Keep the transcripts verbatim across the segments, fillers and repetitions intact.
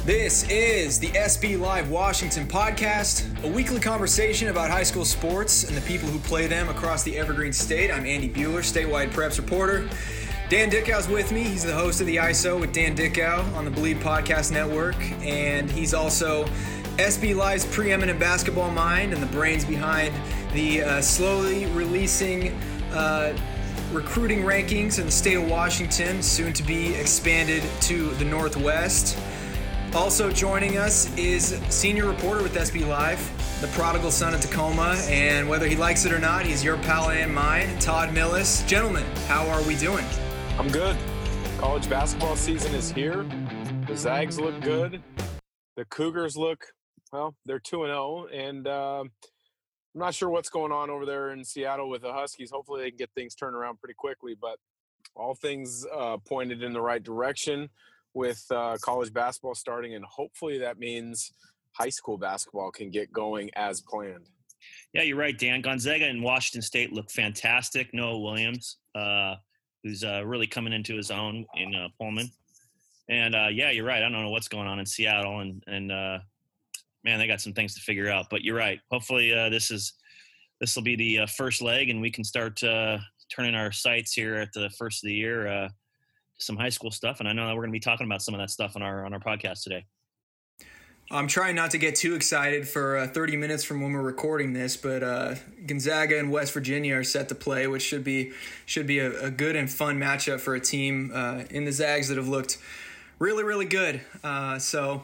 This is the S B Live Washington podcast, a weekly conversation about high school sports and the people who play them across the Evergreen State. I'm Andy Bueller, statewide preps reporter. Dan Dickau's with me. He's the host of the I S O with Dan Dickau on the Bleed Podcast Network, and he's also S B Live's preeminent basketball mind and the brains behind the uh, slowly releasing uh, recruiting rankings in the state of Washington, soon to be expanded to the Northwest. Also joining us is senior reporter with S B Live, the prodigal son of Tacoma, and whether he likes it or not, he's your pal and mine, Todd Millis. Gentlemen, how are we doing? I'm good. College basketball season is here. The Zags look good. The Cougars look, well, they're two and oh, and uh, I'm not sure what's going on over there in Seattle with the Huskies. Hopefully they can get things turned around pretty quickly, but all things uh, pointed in the right direction with uh, college basketball starting, and hopefully that means high school basketball can get going as planned. Yeah, you're right, Dan. Gonzaga and Washington State look fantastic. Noah Williams, uh, who's uh, really coming into his own in uh, Pullman. And, uh, yeah, you're right. I don't know what's going on in Seattle, and, and uh, man, they got some things to figure out. But you're right. Hopefully uh, this is this will be the uh, first leg, and we can start uh, turning our sights here at the first of the year uh, some high school stuff, and I know that we're going to be talking about some of that stuff on our on our podcast today. I'm trying not to get too excited for uh, thirty minutes from when we're recording this, but uh, Gonzaga and West Virginia are set to play, which should be should be a, a good and fun matchup for a team uh, in the Zags that have looked really, really good. Uh, so,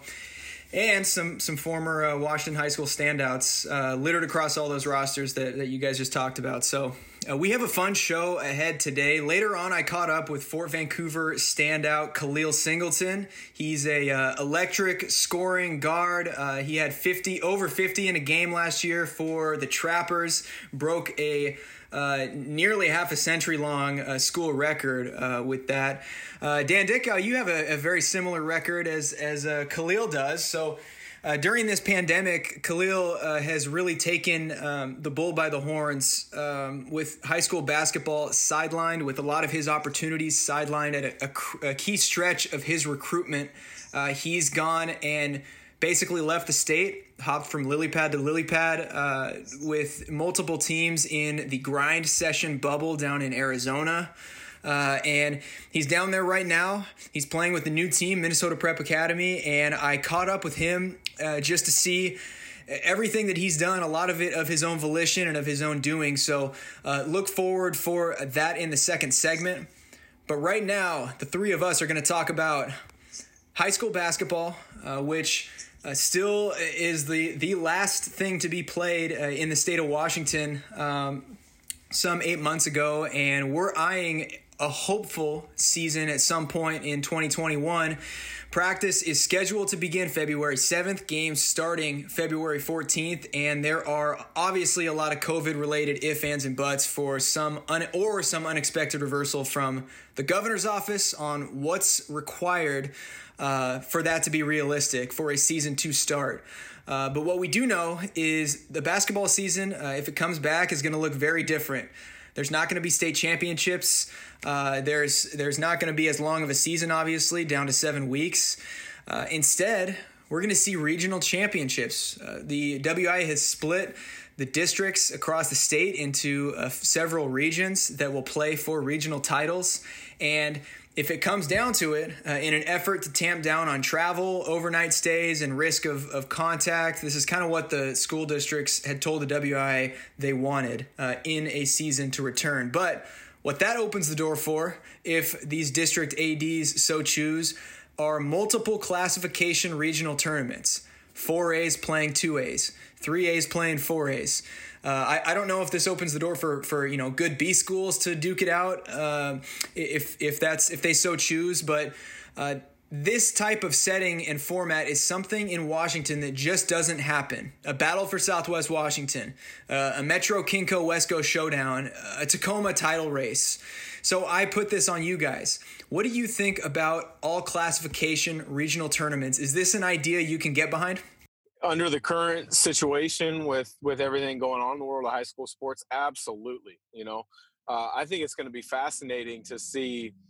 and some some former uh, Washington high school standouts uh, littered across all those rosters that, that you guys just talked about. So. Uh, we have a fun show ahead today. Later on, I caught up with Fort Vancouver standout Khalil Singleton. He's a uh, electric scoring guard. Uh, he had fifty over fifty in a game last year for the Trappers. Broke a uh, nearly half a century long uh, school record uh, with that. Uh, Dan Dickau, you have a, a very similar record as as uh, Khalil does. So. Uh, during this pandemic, Khalil uh, has really taken um, the bull by the horns um, with high school basketball sidelined, with a lot of his opportunities sidelined at a, a, a key stretch of his recruitment. Uh, he's gone and basically left the state, hopped from lily pad to lily pad uh, with multiple teams in the grind session bubble down in Arizona. Uh, and he's down there right now. He's playing with the new team, Minnesota Prep Academy, and I caught up with him uh, just to see everything that he's done, a lot of it of his own volition and of his own doing. So uh, look forward for that in the second segment. But right now, the three of us are going to talk about high school basketball, uh, which uh, still is the, the last thing to be played uh, in the state of Washington um, some eight months ago, and we're eyeing a hopeful season at some point in twenty twenty-one. Practice is scheduled to begin February seventh, games starting February fourteenth, and there are obviously a lot of COVID-related ifs, ands, and buts for some un- or some unexpected reversal from the governor's office on what's required uh, for that to be realistic for a season to start. Uh, but what we do know is the basketball season, uh, if it comes back, is going to look very different. There's not going to be state championships. Uh, there's there's not going to be as long of a season, obviously, down to seven weeks. Uh, instead, we're going to see regional championships. Uh, the W I A has split the districts across the state into uh, several regions that will play for regional titles. And if it comes down to it, uh, in an effort to tamp down on travel, overnight stays, and risk of, of contact, this is kind of what the school districts had told the W I A they wanted uh, in a season to return. But what that opens the door for, if these district A Ds so choose, are multiple classification regional tournaments. Four A's playing two A's, three A's playing four A's. Uh, I, I don't know if this opens the door for, for you know good B schools to duke it out uh, if if that's if they so choose, but uh, this type of setting and format is something in Washington that just doesn't happen. A battle for Southwest Washington, uh, a Metro Kinko Wesco showdown, a Tacoma title race. So I put this on you guys. What do you think about all classification regional tournaments? Is this an idea you can get behind? Under the current situation with, with everything going on in the world of high school sports, absolutely. You know, uh, I think it's going to be fascinating to see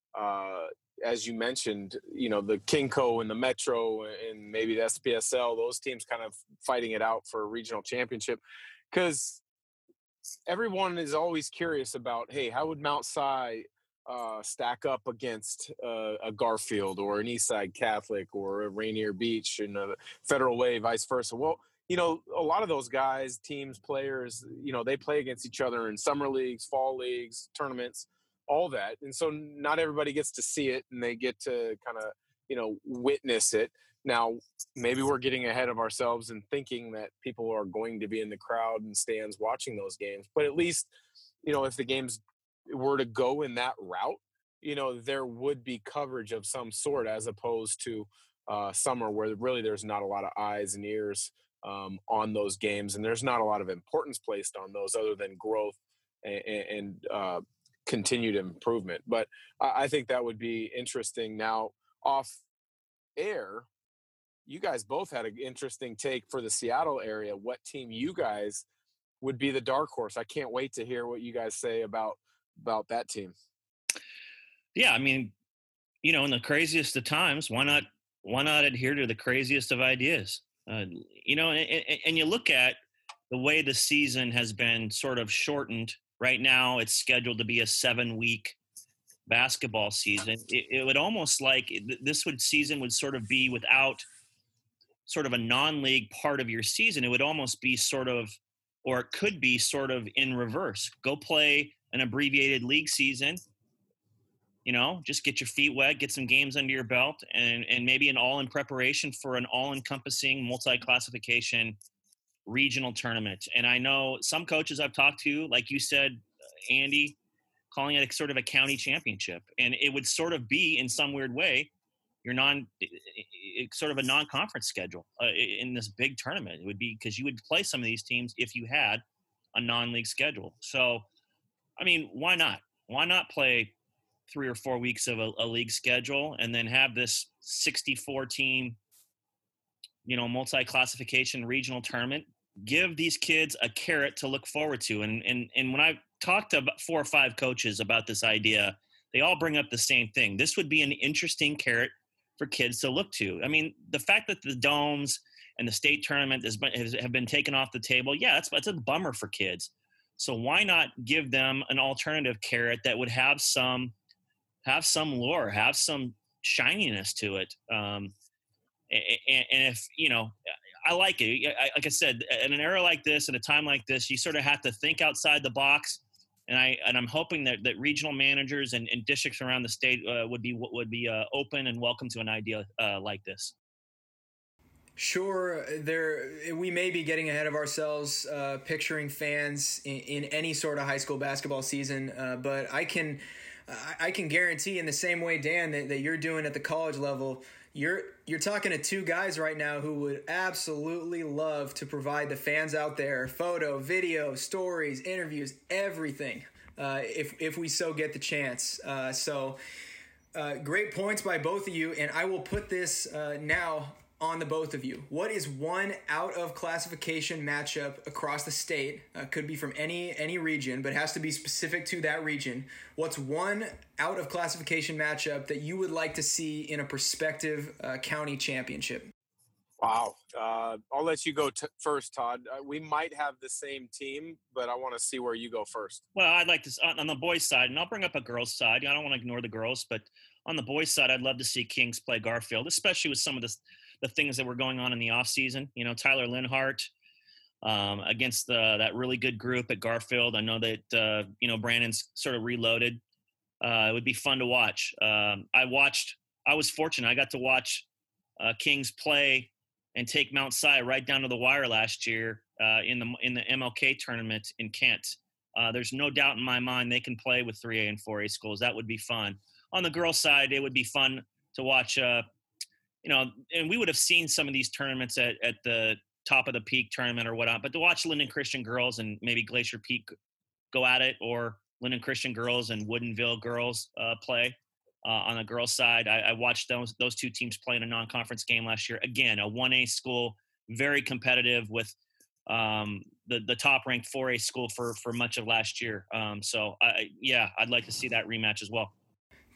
uh, as you mentioned, you know, the Kinco and the Metro and maybe the S P S L, those teams kind of fighting it out for a regional championship, because everyone is always curious about, hey, how would Mount Si uh, stack up against uh, a Garfield or an Eastside Catholic or a Rainier Beach and a Federal Way, vice versa? Well, you know, a lot of those guys, teams, players, you know, they play against each other in summer leagues, fall leagues, tournaments, all that. And so not everybody gets to see it, and they get to kind of, you know, witness it. Now, maybe we're getting ahead of ourselves and thinking that people are going to be in the crowd and stands watching those games. But at least, you know, if the games were to go in that route, you know, there would be coverage of some sort, as opposed to uh, summer where really there's not a lot of eyes and ears um, on those games. And there's not a lot of importance placed on those other than growth and, and uh, continued improvement. But I think that would be interesting. Now, off air, you guys both had an interesting take for the Seattle area. What team you guys would be the dark horse? I can't wait to hear what you guys say about about that team. Yeah, I mean, you know, in the craziest of times, why not why not adhere to the craziest of ideas? Uh, you know, and, and you look at the way the season has been sort of shortened. Right now, it's scheduled to be a seven-week basketball season. It, it would almost like this would season would sort of be without sort of a non-league part of your season. It would almost be sort of, or it could be sort of in reverse. Go play an abbreviated league season, you know, just get your feet wet, get some games under your belt, and, and maybe an all in preparation for an all-encompassing multi-classification regional tournament. And I know some coaches I've talked to, like you said, Andy, calling it a sort of a county championship. And it would sort of be, in some weird way, your non, sort of a non-conference schedule uh, in this big tournament. It would be because you would play some of these teams if you had a non-league schedule. So, I mean, why not? Why not play three or four weeks of a, a league schedule and then have this sixty-four team, you know, multi-classification regional tournament? Give these kids a carrot to look forward to. And and and when I talked to about four or five coaches about this idea, they all bring up the same thing. This would be an interesting carrot for kids to look to. I mean, the fact that the domes and the state tournament has been, has, have been taken off the table, yeah, that's, that's a bummer for kids. So why not give them an alternative carrot that would have some have some lure, have some shininess to it? Um, and, and if, you know, I like it. I, like I said, in an era like this, at a time like this, you sort of have to think outside the box. And I and I'm hoping that, that regional managers and, and districts around the state uh, would be would be uh, open and welcome to an idea uh, like this. Sure, there we may be getting ahead of ourselves, uh, picturing fans in, in any sort of high school basketball season. Uh, but I can I can guarantee, in the same way, Dan, that, that you're doing at the college level, you're you're talking to two guys right now who would absolutely love to provide the fans out there photo, video, stories, interviews, everything, uh, if if we so get the chance. Uh, so uh, great points by both of you, and I will put this uh, now on the both of you. What is one out of classification matchup across the state? Uh, could be from any any region, but has to be specific to that region. What's one out of classification matchup that you would like to see in a prospective uh, county championship? Wow. Uh, I'll let you go t- first, Todd. Uh, we might have the same team, but I want to see where you go first. Well, I'd like to, on the boys' side, and I'll bring up a girls' side. I don't want to ignore the girls, but on the boys' side, I'd love to see Kings play Garfield, especially with some of the, the things that were going on in the offseason. You know, Tyler Linhart um, against the, that really good group at Garfield. I know that, uh, you know, Brandon's sort of reloaded. Uh, it would be fun to watch. Um, I watched, I was fortunate. I got to watch uh, Kings play and take Mount Si right down to the wire last year uh, in the in the M L K tournament in Kent. Uh, there's no doubt in my mind they can play with three A and four A schools. That would be fun. On the girls' side, it would be fun to watch, uh, you know, and we would have seen some of these tournaments at, at the top of the peak tournament or whatnot, but to watch Linden Christian girls and maybe Glacier Peak go at it, or Linden Christian girls and Woodinville girls uh, play. Uh, on the girls' side, I, I watched those those two teams play in a non-conference game last year. Again, a one A school, very competitive with um, the the top-ranked four A school for for much of last year. Um, so, I, yeah, I'd like to see that rematch as well.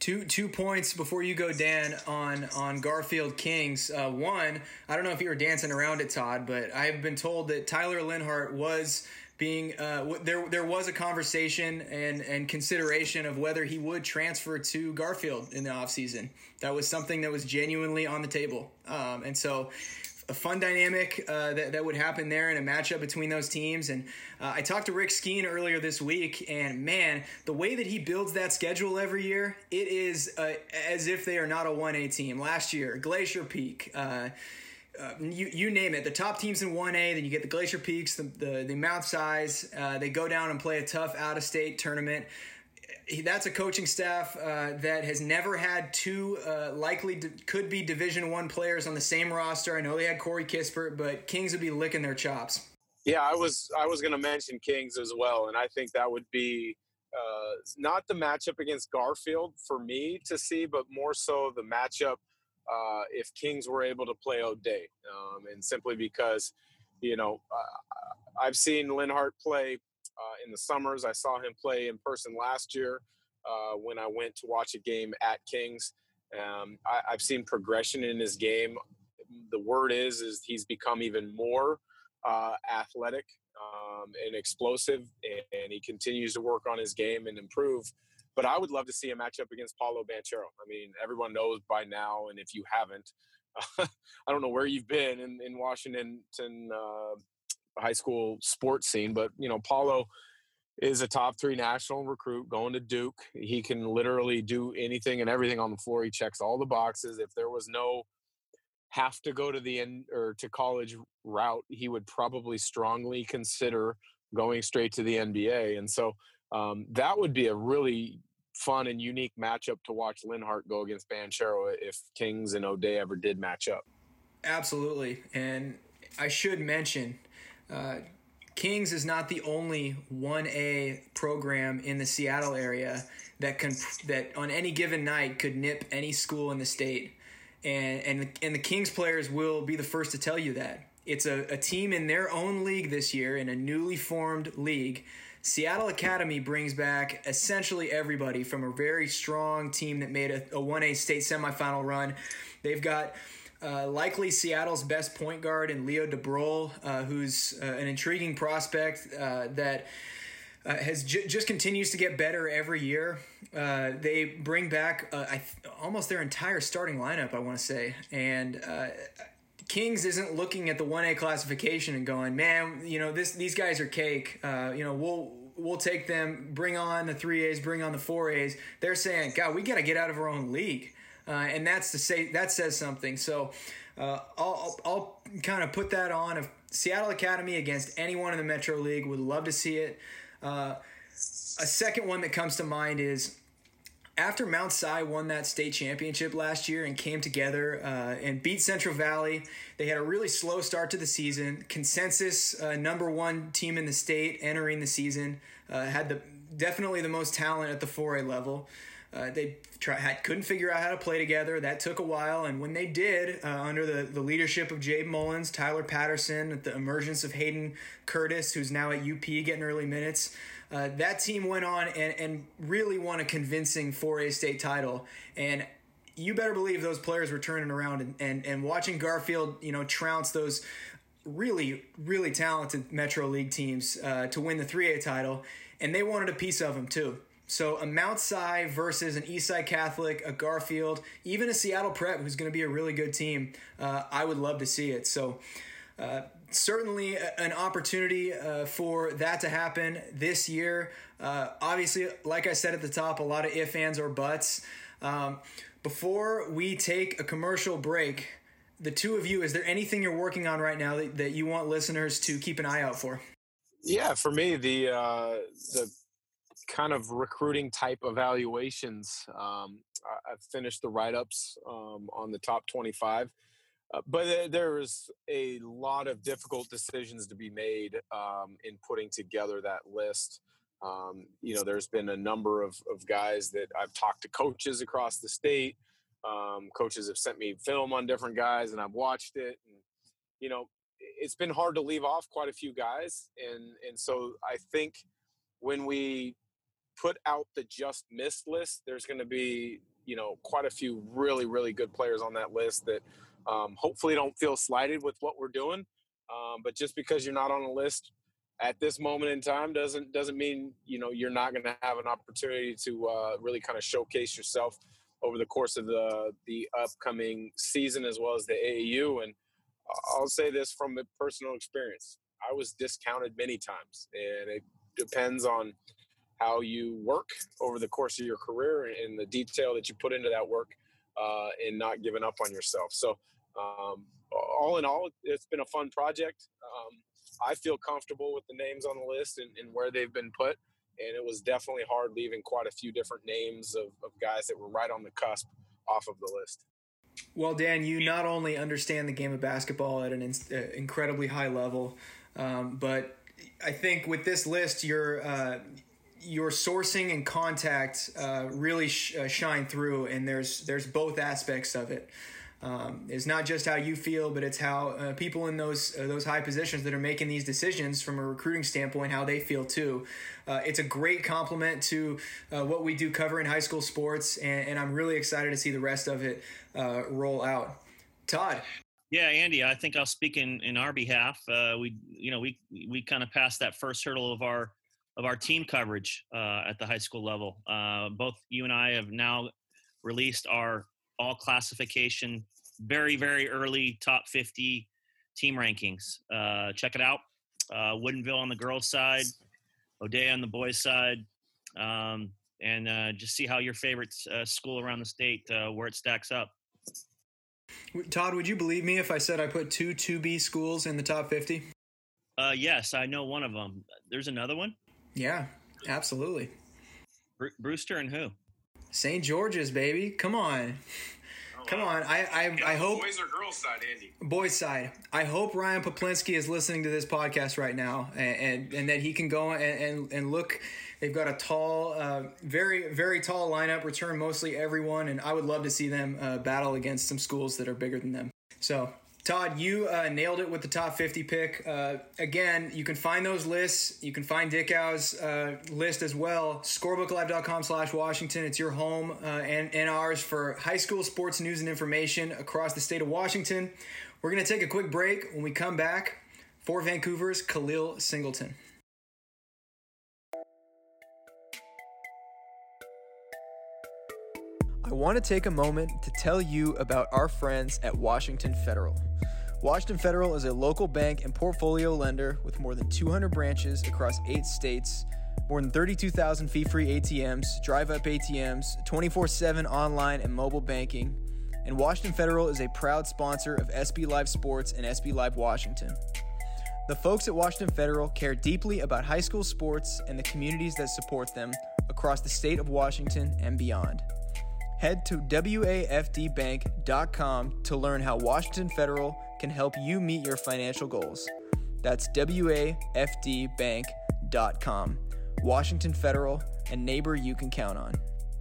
Two two points before you go, Dan, on on Garfield Kings. Uh, one, I don't know if you were dancing around it, Todd, but I've been told that Tyler Linhart was being uh, there. There was a conversation and and consideration of whether he would transfer to Garfield in the offseason. That was something that was genuinely on the table, um, and so. A fun dynamic uh, that, that would happen there in a matchup between those teams. And uh, I talked to Rick Skeen earlier this week, and man, the way that he builds that schedule every year, it is uh, as if they are not a one A team. Last year, Glacier Peak, uh, uh, you, you name it, the top teams in one A, then you get the Glacier Peaks, the, the, the Mount Size, uh, they go down and play a tough out-of-state tournament. That's a coaching staff uh, that has never had two uh, likely d- could be Division One players on the same roster. I know they had Corey Kispert, but Kings would be licking their chops. Yeah, I was I was going to mention Kings as well, and I think that would be uh, not the matchup against Garfield for me to see, but more so the matchup uh, if Kings were able to play O'Dea, um, and simply because, you know, uh, I've seen Linhart play. Uh, in the summers, I saw him play in person last year uh, when I went to watch a game at Kings. Um, I, I've seen progression in his game. The word is, is he's become even more uh, athletic um, and explosive, and, and he continues to work on his game and improve. But I would love to see a matchup against Paulo Banchero. I mean, everyone knows by now, and if you haven't, uh, I don't know where you've been in, in Washington, uh, high school sports scene, but you know, Paulo is a top three national recruit going to Duke. He can literally do anything and everything on the floor. He checks all the boxes. If there was no have to go to the end or to college route, he would probably strongly consider going straight to the N B A. And so um, that would be a really fun and unique matchup to watch Linhart go against Banchero if Kings and O'Dea ever did match up. Absolutely. And I should mention, Uh, Kings is not the only one A program in the Seattle area that can that on any given night could nip any school in the state, and and the, and the Kings players will be the first to tell you that. It's a, a team in their own league this year, in a newly formed league. Seattle Academy brings back essentially everybody from a very strong team that made a, a one A state semifinal run. They've got Uh, likely Seattle's best point guard in Leo DeBrol, uh, who's uh, an intriguing prospect uh, that uh, has j- just continues to get better every year. Uh, they bring back uh, I th- almost their entire starting lineup, I want to say. And uh, Kings isn't looking at the one A classification and going, man, you know, this these guys are cake. Uh, you know, we'll we'll take them, bring on the three A's, bring on the four A's. They're saying, God, we got to get out of our own league. Uh, and that's to say that says something. So uh, I'll, I'll, I'll kind of put that on. If Seattle Academy against anyone in the Metro League, would love to see it. Uh, a second one that comes to mind is after Mount Si won that state championship last year and came together uh, and beat Central Valley. They had a really slow start to the season. Consensus uh, number one team in the state entering the season. Uh, had the definitely the most talent at the four A level. Uh, they try, had, couldn't figure out how to play together. That took a while, and when they did, uh, under the, the leadership of Jabe Mullins, Tyler Patterson, the emergence of Hayden Curtis, who's now at U P getting early minutes, uh, that team went on and, and really won a convincing four A state title. And you better believe those players were turning around and, and, and watching Garfield, you know, trounce those really, really talented Metro League teams uh, to win the three A title, and they wanted a piece of them too. So a Mount Si versus an Eastside Catholic, a Garfield, even a Seattle Prep, who's going to be a really good team. Uh, I would love to see it. So uh, certainly an opportunity uh, for that to happen this year. Uh, obviously, like I said at the top, a lot of ifs, ands, or buts. Um, before we take a commercial break, the two of you, is there anything you're working on right now that, that you want listeners to keep an eye out for? Yeah, for me, the uh, the kind of recruiting type evaluations. Um, I, I've finished the write-ups um, on the top twenty-five, uh, but there is a lot of difficult decisions to be made um, in putting together that list. Um, you know, there's been a number of, of guys that I've talked to coaches across the state. Um, coaches have sent me film on different guys, and I've watched it. And, you know, it's been hard to leave off quite a few guys. And, and so I think when we put out the just missed list, there's going to be, you know, quite a few really, really good players on that list that um, hopefully don't feel slighted with what we're doing. Um, but just because you're not on the list at this moment in time doesn't doesn't mean, you know, you're not going to have an opportunity to uh, really kind of showcase yourself over the course of the the upcoming season as well as the A A U. And I'll say this from a personal experience. I was discounted many times, and it depends on how you work over the course of your career and the detail that you put into that work uh, and not giving up on yourself. So um, all in all, it's been a fun project. Um, I feel comfortable with the names on the list and, and where they've been put. And it was definitely hard leaving quite a few different names of, of guys that were right on the cusp off of the list. Well, Dan, you not only understand the game of basketball at an in- uh, incredibly high level, um, but I think with this list, your uh, your sourcing and contact uh, really sh- uh, shine through, and there's there's both aspects of it. Um, it's not just how you feel, but it's how uh, people in those uh, those high positions that are making these decisions from a recruiting standpoint, how they feel too. Uh, it's a great compliment to uh, what we do cover in high school sports, and, and I'm really excited to see the rest of it uh, roll out. Todd. Yeah, Andy, I think I'll speak in, in our behalf. Uh, we, you know, we we kind of passed that first hurdle of our of our team coverage uh, at the high school level. Uh, both you and I have now released our all classification, very, very early top fifty team rankings. Uh, check it out. Uh, Woodinville on the girls' side, O'Dea on the boys' side, um, and uh, just see how your favorite uh, school around the state, uh, where it stacks up. Todd, would you believe me if I said I put two two B schools in the top fifty? Uh, yes, I know one of them. There's another one? Yeah, absolutely. Bru- Brewster and who? Saint George's, baby. Come on. Oh, Come wow. on. I I, I hope boys or girls side, Andy? Boys side. I hope Ryan Poplinski is listening to this podcast right now, and and, and that he can go and, and, and look. They've got a tall, uh, very, very tall lineup, return mostly everyone, and I would love to see them uh, battle against some schools that are bigger than them. So, Todd, you uh, nailed it with the top fifty pick. Uh, again, you can find those lists. You can find Dickau's uh, list as well. scorebooklive.com slash Washington. It's your home uh, and, and ours for high school sports news and information across the state of Washington. We're going to take a quick break. When we come back, for Vancouver's Khalil Singleton. I want to take a moment to tell you about our friends at Washington Federal. Washington Federal is a local bank and portfolio lender with more than two hundred branches across eight states, more than thirty-two thousand fee-free A T Ms, drive-up A T Ms, twenty-four seven online and mobile banking, and Washington Federal is a proud sponsor of S B Live Sports and S B Live Washington. The folks at Washington Federal care deeply about high school sports and the communities that support them across the state of Washington and beyond. Head to W A F D bank dot com to learn how Washington Federal can help you meet your financial goals. That's W A F D bank dot com. Washington Federal, a neighbor you can count on.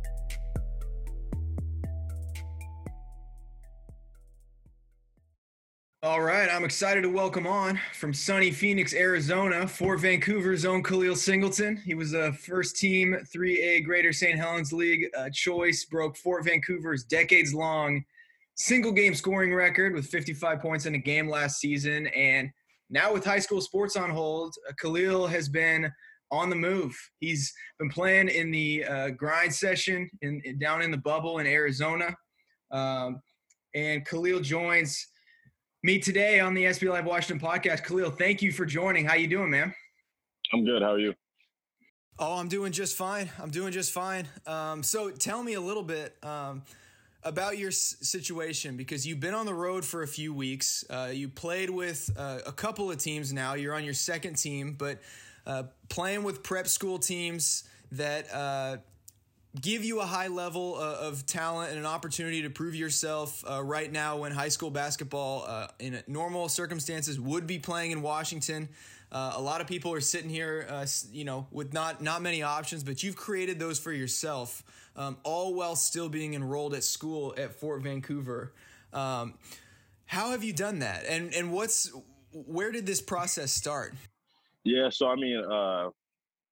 All right, I'm excited to welcome on from sunny Phoenix, Arizona, for Vancouver's own Khalil Singleton. He was a first-team three A Greater Saint Helens League uh, choice, broke Fort Vancouver's decades-long single-game scoring record with fifty-five points in a game last season. And now with high school sports on hold, uh, Khalil has been on the move. He's been playing in the uh, grind session in, in down in the bubble in Arizona. Um, and Khalil joins me today on the S B Live Washington podcast. Khalil, thank you for joining. How you doing, man? I'm good. How are you? Oh, I'm doing just fine. I'm doing just fine. Um, so tell me a little bit um, about your s- situation, because you've been on the road for a few weeks. Uh, you played with uh, a couple of teams now. You're on your second team, but uh, playing with prep school teams that uh, give you a high level uh, of talent and an opportunity to prove yourself uh, right now when high school basketball uh, in normal circumstances would be playing in Washington. Uh, a lot of people are sitting here, uh, you know, with not, not many options, but you've created those for yourself, um, all while still being enrolled at school at Fort Vancouver. Um, how have you done that? And, and what's, where did this process start? Yeah. So, I mean, uh,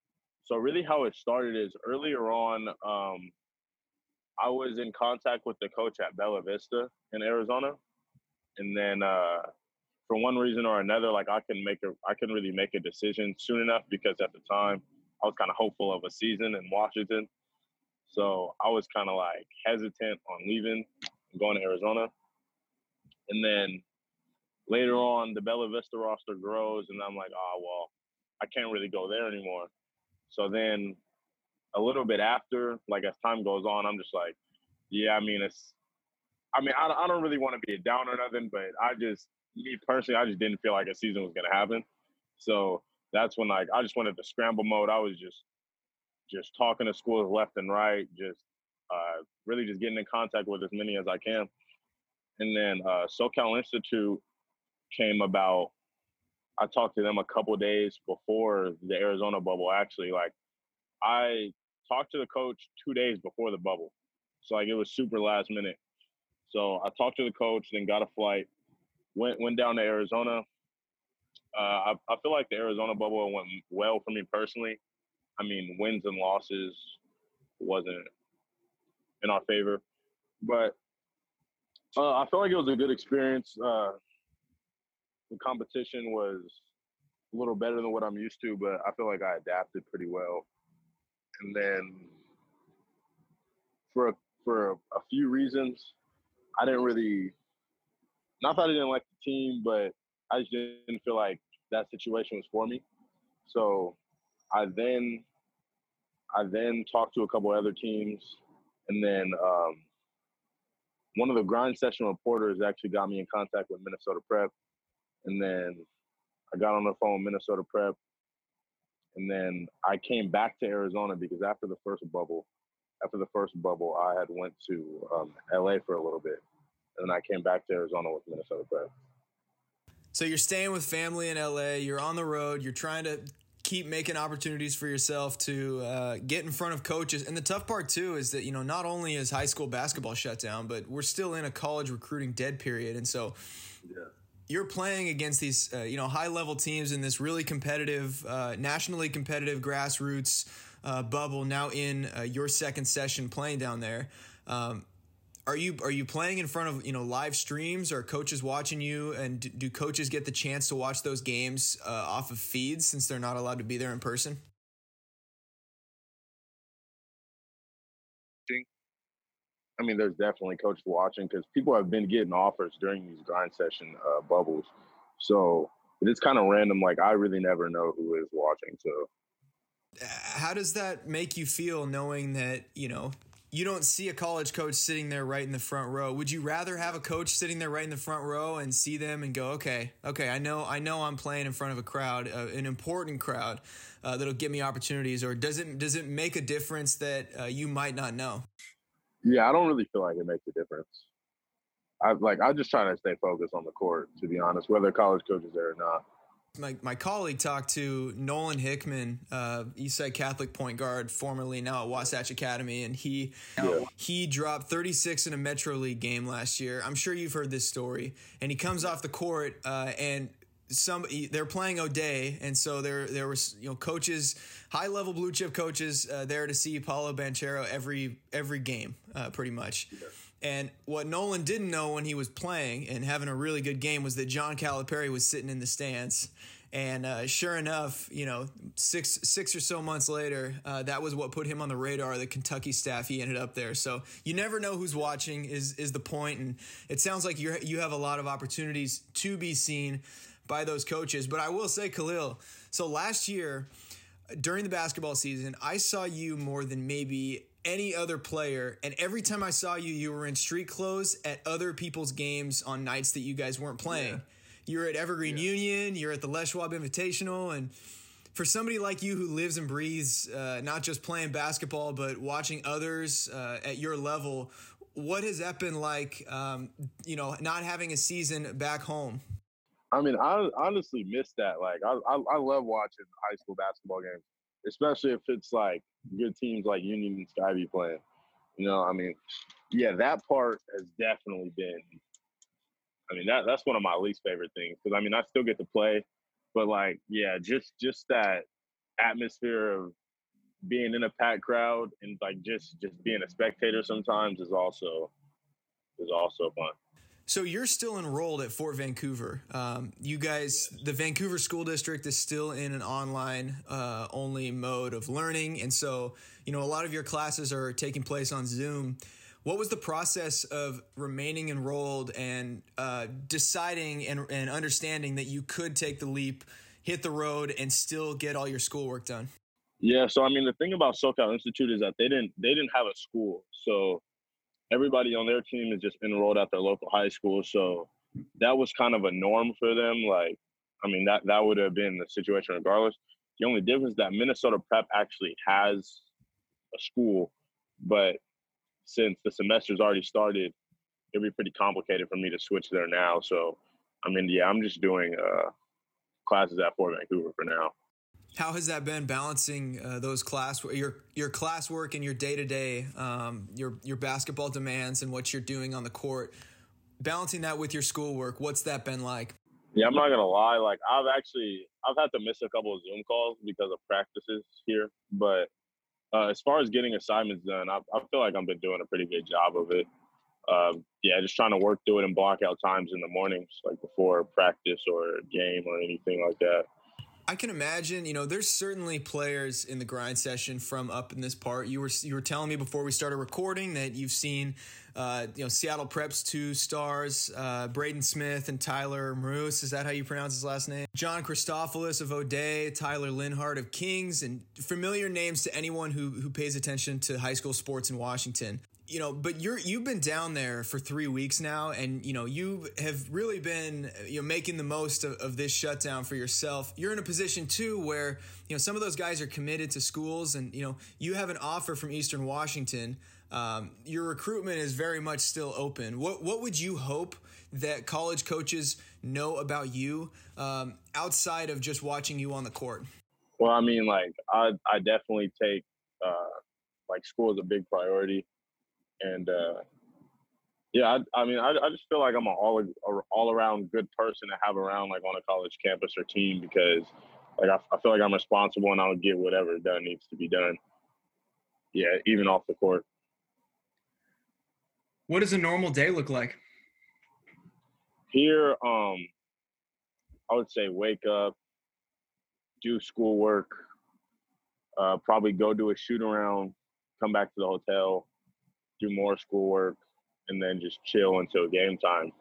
so really how it started is earlier on, um, I was in contact with the coach at Bella Vista in Arizona. And then uh, for one reason or another, like I can make a, I couldn't really make a decision soon enough because at the time I was kind of hopeful of a season in Washington. So I was kind of like hesitant on leaving and going to Arizona. And then later on, the Bella Vista roster grows, and I'm like, oh, well, I can't really go there anymore. So then a little bit after, like as time goes on, I'm just like, yeah, I mean, it's, I mean, I, I don't really want to be a downer or nothing, but I just, me personally, I just didn't feel like a season was going to happen. So that's when like, I just went into scramble mode. I was just, just talking to schools left and right, just uh, really just getting in contact with as many as I can. And then uh, SoCal Institute came about. I talked to them a couple days before the Arizona bubble, actually. Like, I talked to the coach two days before the bubble. So, like, it was super last minute. So I talked to the coach, then got a flight, went went down to Arizona. Uh, I, I feel like the Arizona bubble went well for me personally. I mean, wins and losses wasn't in our favor. But uh, I felt like it was a good experience. Uh, the competition was a little better than what I'm used to, but I feel like I adapted pretty well. And then for a, for a, a few reasons, I didn't really – not that I didn't like the team, but I just didn't feel like that situation was for me. So I then I then talked to a couple other teams, and then um, one of the grind session reporters actually got me in contact with Minnesota Prep. And then I got on the phone with Minnesota Prep. And then I came back to Arizona because after the first bubble, after the first bubble, I had went to um, L A for a little bit. And then I came back to Arizona with Minnesota Prep. So you're staying with family in L A, you're on the road, you're trying to keep making opportunities for yourself to uh, get in front of coaches. And the tough part, too, is that, you know, not only is high school basketball shut down, but we're still in a college recruiting dead period. And so yeah. You're playing against these, uh, you know, high-level teams in this really competitive, uh, nationally competitive grassroots uh, bubble now in uh, your second session playing down there. Um, Are you are you playing in front of, you know, live streams? Or coaches watching you? And do, do coaches get the chance to watch those games uh, off of feeds since they're not allowed to be there in person? I mean, there's definitely coaches watching because people have been getting offers during these grind session uh, bubbles. So it's kind of random. Like, I really never know who is watching. So how does that make you feel knowing that, you know, you don't see a college coach sitting there right in the front row? Would you rather have a coach sitting there right in the front row and see them and go, okay, okay, I know, I know, I'm playing in front of a crowd, uh, an important crowd uh, that'll give me opportunities? Or does it does it make a difference that uh, you might not know? Yeah, I don't really feel like it makes a difference. I like I just try to stay focused on the court, to be honest, whether college coach is there or not. My my colleague talked to Nolan Hickman, uh, Eastside Catholic point guard, formerly now at Wasatch Academy, and he yeah. he dropped thirty-six in a Metro League game last year. I'm sure you've heard this story. And he comes off the court, uh, and some they're playing O'Day, and so there there was you know coaches, high level blue chip coaches uh, there to see Paolo Banchero every every game, uh, pretty much. Yeah. And what Nolan didn't know when he was playing and having a really good game was that John Calipari was sitting in the stands. And uh, sure enough, you know, six six or so months later, uh, that was what put him on the radar. The Kentucky staff, he ended up there. So you never know who's watching is is the point. And it sounds like you you have a lot of opportunities to be seen by those coaches. But I will say, Khalil, so last year during the basketball season, I saw you more than maybe any other player, and every time I saw you, you were in street clothes at other people's games on nights that you guys weren't playing. Yeah. You're at Evergreen yeah. Union, you're at the Les Schwab Invitational, and for somebody like you who lives and breathes uh, not just playing basketball, but watching others uh, at your level, what has that been like, um, you know, not having a season back home? I mean, I honestly miss that. Like, I, I, I love watching high school basketball games, especially if it's like good teams like Union and Skyview playing. You know, I mean, yeah, that part has definitely been. I mean, that that's one of my least favorite things because I mean, I still get to play, but like, yeah, just just that atmosphere of being in a packed crowd and like just just being a spectator sometimes is also is also fun. So you're still enrolled at Fort Vancouver. Um, you guys, yes. The Vancouver School District is still in an online uh, only mode of learning. And so, you know, a lot of your classes are taking place on Zoom. What was the process of remaining enrolled and uh, deciding and, and understanding that you could take the leap, hit the road, and still get all your schoolwork done? Yeah, so I mean, the thing about SoCal Institute is that they didn't they didn't have a school, so everybody on their team is just enrolled at their local high school. So that was kind of a norm for them. Like, I mean, that that would have been the situation regardless. The only difference is that Minnesota Prep actually has a school, but since the semester's already started, it'd be pretty complicated for me to switch there now. So, I mean, yeah, I'm just doing uh, classes at Fort Vancouver for now. How has that been balancing uh, those class your your classwork and your day to day your your basketball demands and what you're doing on the court, balancing that with your schoolwork? What's that been like? Yeah, I'm not gonna lie. Like I've actually I've had to miss a couple of Zoom calls because of practices here, but uh, as far as getting assignments done, I, I feel like I've been doing a pretty good job of it. Um, yeah, just trying to work through it and block out times in the mornings, like before practice or a game or anything like that. I can imagine, you know, there's certainly players in the grind session from up in this part. You were you were telling me before we started recording that you've seen, uh, you know, Seattle Prep's two stars, uh, Braden Smith and Tyler Maroos. Is that how you pronounce his last name? John Christophilus of O'Day, Tyler Linhart of Kings, and familiar names to anyone who who pays attention to high school sports in Washington. You know, but you're you've been down there for three weeks now, and you know you have really been you know making the most of, of this shutdown for yourself. You're in a position too where you know some of those guys are committed to schools, and you know you have an offer from Eastern Washington. Um, your recruitment is very much still open. What what would you hope that college coaches know about you um, outside of just watching you on the court? Well, I mean, like I I definitely take uh, like school is a big priority. And, uh, yeah, I, I mean, I, I just feel like I'm an all, all around good person to have around, like, on a college campus or team because, like, I, I feel like I'm responsible and I'll get whatever done needs to be done. Yeah, even off the court. What does a normal day look like? Here, um, I would say wake up, do schoolwork, uh, probably go do a shoot around, come back to the hotel, do more schoolwork, and then just chill until game time.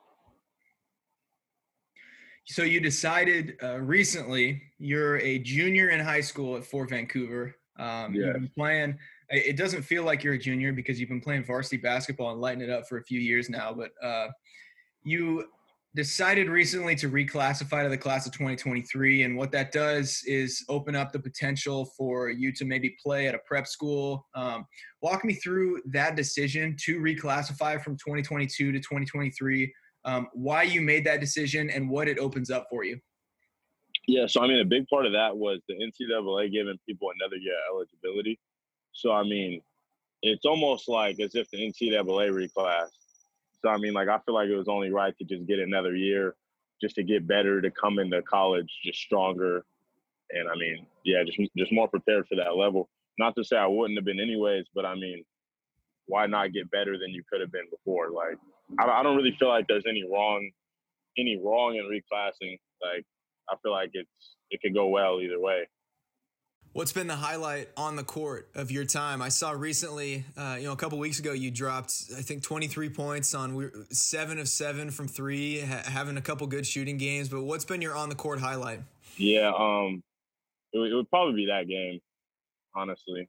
So you decided uh, recently you're a junior in high school at Fort Vancouver. Um, yeah. You've been playing – it doesn't feel like you're a junior because you've been playing varsity basketball and lighting it up for a few years now. But uh, you decided recently to reclassify to the class of twenty twenty-three, and what that does is open up the potential for you to maybe play at a prep school. Um, walk me through that decision to reclassify from twenty twenty-two to twenty twenty-three, um, why you made that decision and what it opens up for you. Yeah, so I mean, a big part of that was the N C double A giving people another year of eligibility. So, I mean, it's almost like as if the N C double A reclassed. So, I mean, like, I feel like it was only right to just get another year just to get better, to come into college just stronger. And, I mean, yeah, just just more prepared for that level. Not to say I wouldn't have been anyways, but, I mean, why not get better than you could have been before? Like, I, I don't really feel like there's any wrong any wrong in reclassing. Like, I feel like it's it could go well either way. What's been the highlight on the court of your time? I saw recently, uh, you know, a couple weeks ago, you dropped, I think, twenty-three points on seven of seven from three, ha- having a couple good shooting games. But what's been your on-the-court highlight? Yeah, um, it, it would probably be that game, honestly.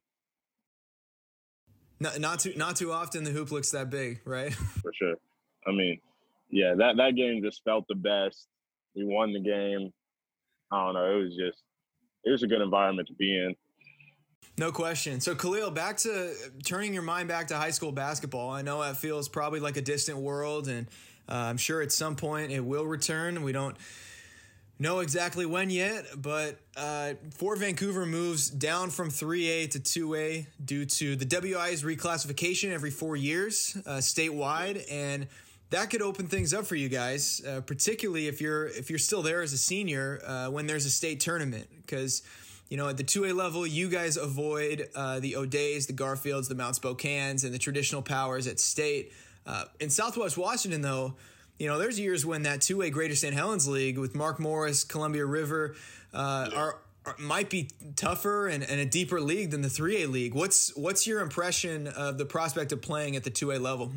Not, not too not too often the hoop looks that big, right? For sure. I mean, yeah, that, that game just felt the best. We won the game. I don't know. It was just it was a good environment to be in. No question. So, Khalil, back to turning your mind back to high school basketball. I know that feels probably like a distant world, and uh, I'm sure at some point it will return. We don't know exactly when yet, but uh, Fort Vancouver moves down from three A to two A due to the W I's reclassification every four years uh, statewide, and that could open things up for you guys, uh, particularly if you're if you're still there as a senior uh, when there's a state tournament, because you know, at the two A level, you guys avoid uh, the O'Days, the Garfields, the Mount Spokanes, and the traditional powers at state. Uh, in Southwest Washington, though, you know, there's years when that two A Greater Saint Helens League with Mark Morris, Columbia River, uh, yeah. are, are might be tougher and, and a deeper league than the three A league. What's what's your impression of the prospect of playing at the two A level?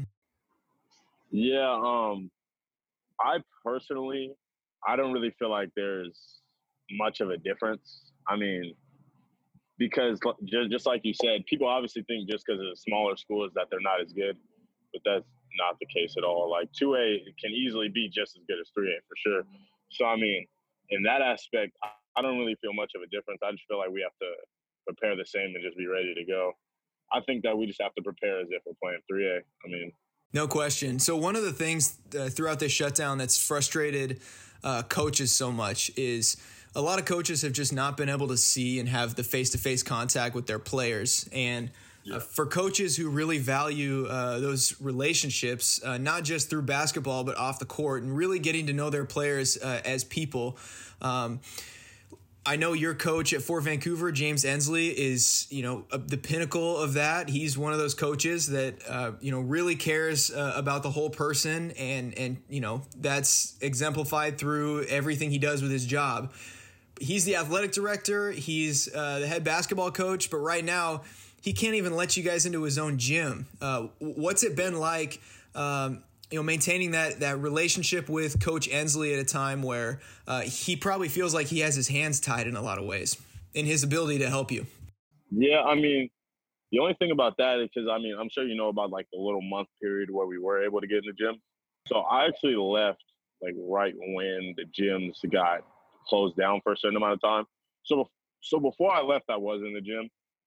Yeah, um, I personally, I don't really feel like there's much of a difference. I mean, because just, just like you said, people obviously think just because it's smaller schools that they're not as good, but that's not the case at all. Like two A can easily be just as good as three A for sure. So, I mean, in that aspect, I don't really feel much of a difference. I just feel like we have to prepare the same and just be ready to go. I think that we just have to prepare as if we're playing three A. I mean, no question. So one of the things uh, throughout this shutdown that's frustrated uh, coaches so much is a lot of coaches have just not been able to see and have the face-to-face contact with their players. And yeah. uh, for coaches who really value uh, those relationships, uh, not just through basketball, but off the court, and really getting to know their players uh, as people, um, I know your coach at Fort Vancouver, James Ensley, is, you know, uh, the pinnacle of that. He's one of those coaches that, uh, you know, really cares uh, about the whole person. And, and, you know, that's exemplified through everything he does with his job. He's the athletic director. He's uh, the head basketball coach. But right now, he can't even let you guys into his own gym. Uh, what's it been like, um, you know, maintaining that that relationship with Coach Ensley at a time where uh, he probably feels like he has his hands tied in a lot of ways in his ability to help you? Yeah, I mean, the only thing about that is because, I mean, I'm sure you know about, like, the little month period where we were able to get in the gym. So I actually left, like, right when the gyms got closed down for a certain amount of time. So, so before I left, I was in the gym.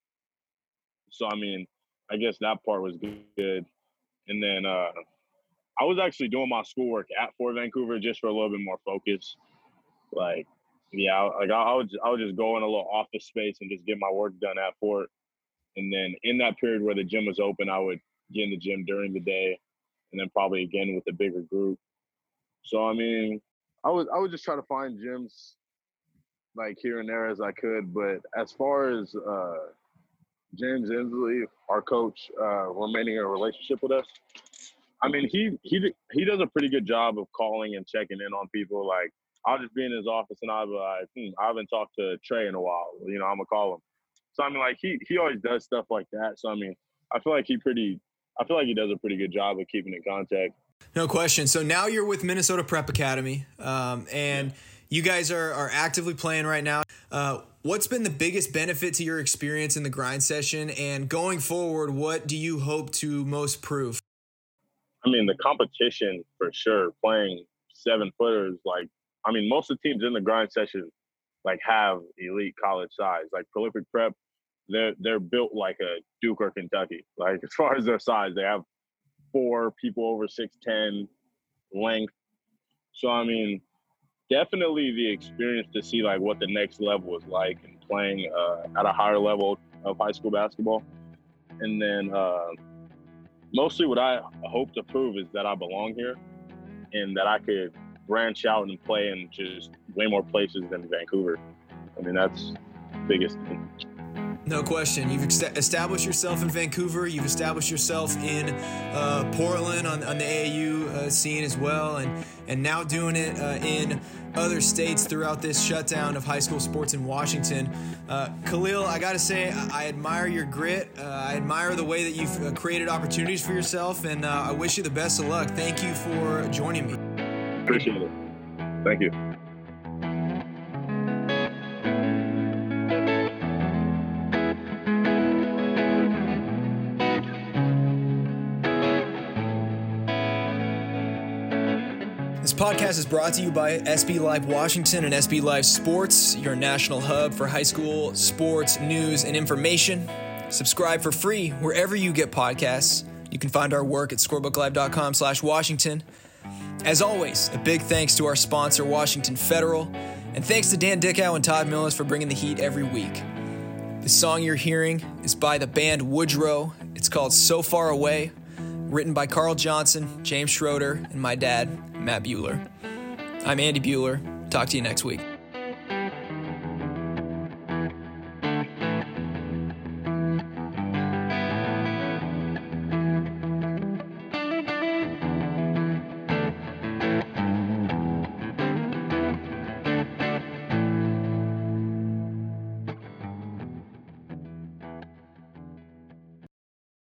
So, I mean, I guess that part was good. And then uh, I was actually doing my schoolwork at Fort Vancouver just for a little bit more focus. Like, yeah, like I, I would I would just go in a little office space and just get my work done at Fort. And then in that period where the gym was open, I would get in the gym during the day, and then probably again with a bigger group. So I mean, I was I would just try to find gyms like here and there as I could. But as far as uh, James Ensley, our coach, uh, remaining in a relationship with us, I mean, he he he does a pretty good job of calling and checking in on people. Like, I'll just be in his office and I'll be like, hmm, I haven't talked to Trey in a while. You know, I'm gonna call him. So I mean, like he he always does stuff like that. So I mean, I feel like he pretty. I feel like he does a pretty good job of keeping in contact. No question. So now you're with Minnesota Prep Academy, um, and yeah. you guys are are actively playing right now. Uh, what's been the biggest benefit to your experience in the grind session, and going forward, what do you hope to most prove? I mean, the competition for sure. Playing seven footers, like I mean, most of the teams in the grind session like have elite college size. Like Prolific Prep, they're they're built like a Duke or Kentucky. Like as far as their size, they have four people over six ten length. So I mean, definitely the experience to see like what the next level is like and playing uh, at a higher level of high school basketball. And then uh, mostly what I hope to prove is that I belong here and that I could branch out and play in just way more places than Vancouver. I mean, that's the biggest thing. No question. You've ex- established yourself in Vancouver. You've established yourself in uh, Portland on, on the A A U uh, scene as well, and and now doing it uh, in other states throughout this shutdown of high school sports in Washington. Uh, Khalil, I got to say, I, I admire your grit. Uh, I admire the way that you've uh, created opportunities for yourself, and uh, I wish you the best of luck. Thank you for joining me. Appreciate it. Thank you. This podcast is brought to you by S B Live Washington and S B Live Sports, your national hub for high school sports news and information. Subscribe for free wherever you get podcasts. You can find our work at scorebooklive.com slash Washington. As always, a big thanks to our sponsor, Washington Federal, and thanks to Dan Dickow and Todd Millis for bringing the heat every week. The song you're hearing is by the band Woodrow. It's called So Far Away, written by Carl Johnson, James Schroeder, and my dad, Matt Bueller. I'm Andy Bueller. Talk to you next week.